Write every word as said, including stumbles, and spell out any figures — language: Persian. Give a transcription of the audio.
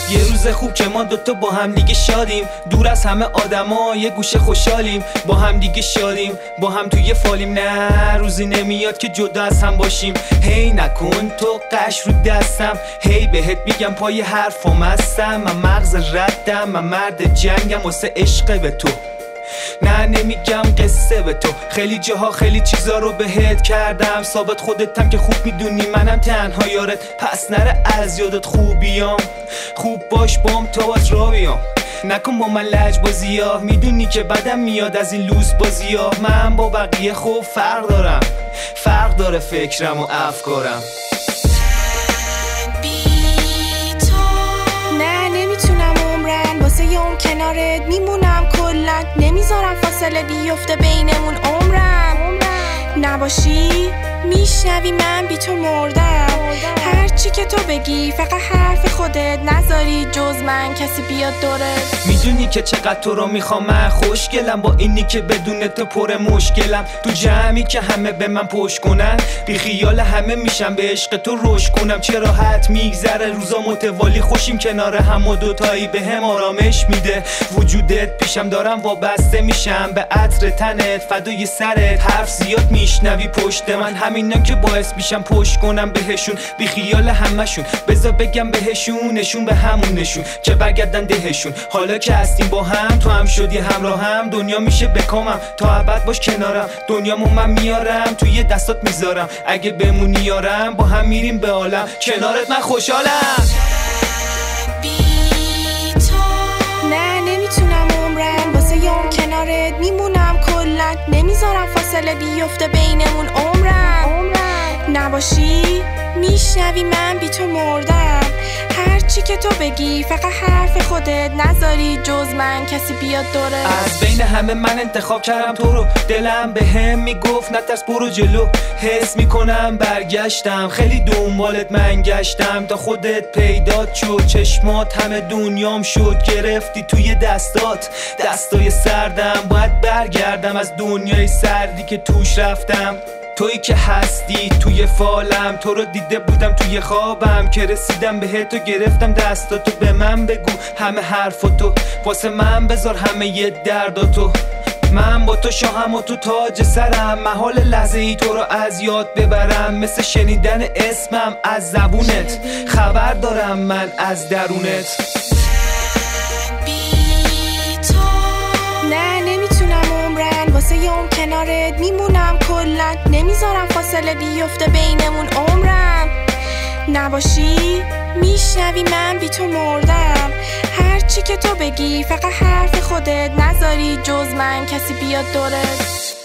یه روز خوب که ما دوتا با هم دیگه شادیم، دور از همه آدما یه گوشه خوشحالیم، با هم دیگه شادیم، با هم توی فالیم. نه روزی نمیاد که جدا از هم باشیم. هی نکن تو قش رو دستم، هی بهت میگم پای حرفم هستم. من مغز ردم، من مرد جنگم واسه عشق به تو. نه نمیگم قصه به تو، خیلی جاها خیلی چیزا رو بهت کردم. ثابت خودتم که خوب میدونی منم تنها یارت، پس نره از یادت خوبیام. خوب باش بام تا باز را بیام، نکن با من لجبازی ها. میدونی که بدم میاد از این لوس بازی ها. من با بقیه خوب فرق دارم، فرق داره فکرم و افکارم. اون کنارت میمونم کلن، نمیذارم فاصله بیفته بینمون عمرم. نباشی میشنوی من بی تو مردم. هرچی که تو بگی فقط حرف خودت، نذاری جز من کسی بیاد دورت. میدونی که چقدر تو رو میخوام، من خوشگلم با اینی که بدون تو پر مشکلم. تو جمعی که همه به من پشت کنن، بی خیال همه میشم به عشق تو روش کنم. چه راحت میگذره روزا متوالی، خوشیم کنار هم و دوتایی به هم آرامش میده. وجودت پیشم دارم وابسته میشم به عطر تنت، فدای سرت. حرف زیاد میشنوی پشت من، همینا که باعث میشم پشت کنم بهشون. بی خیال همشون بذار بگم بهشون، نشون به همون نشون که برگردن دهشون. حالا که هستیم با هم، تو هم شدی همراه هم. دنیا میشه بکامم تا ابد باش کنارم. دنیامو من میارم توی دستات میذارم، اگه بمونی یارم با هم میریم به عالم. کنارت من خوشحالم. نه نمیتونم عمرم واسه یام کنارت میمونم کلن، نمیذارم فاصله بیفته بینمون عمرم. نباشی میشنوی من بی تو مردم. هرچی که تو بگی فقط حرف خودت، نذاری جز من کسی بیاد دوره. از بین همه من انتخاب کردم تو رو، دلم به هم میگفت نترس برو جلو. حس میکنم برگشتم، خیلی دنبالت من گشتم تا خودت پیدات شد. چشمات همه دنیام شد، گرفتی توی دستات دستای سردم. باید برگردم از دنیای سردی که توش رفتم. تویی که هستی توی فالم، تو رو دیده بودم توی خوابم که رسیدم بهت و گرفتم دستاتو. به من بگو همه حرفاتو، واسه من بذار همه یه درداتو. من با تو شاهم و تو تاج سرم، محال لحظه ای تو رو از یاد ببرم. مثل شنیدن اسمم از زبونت، خبر دارم من از درونت. واسه یام کنارت میمونم کلن، نمیذارم فاصله بیفته بینمون عمرم. نباشی میشنوی من بی تو مردم. هرچی که تو بگی فقط حرف خودت، نذاری جز من کسی بیاد دورت.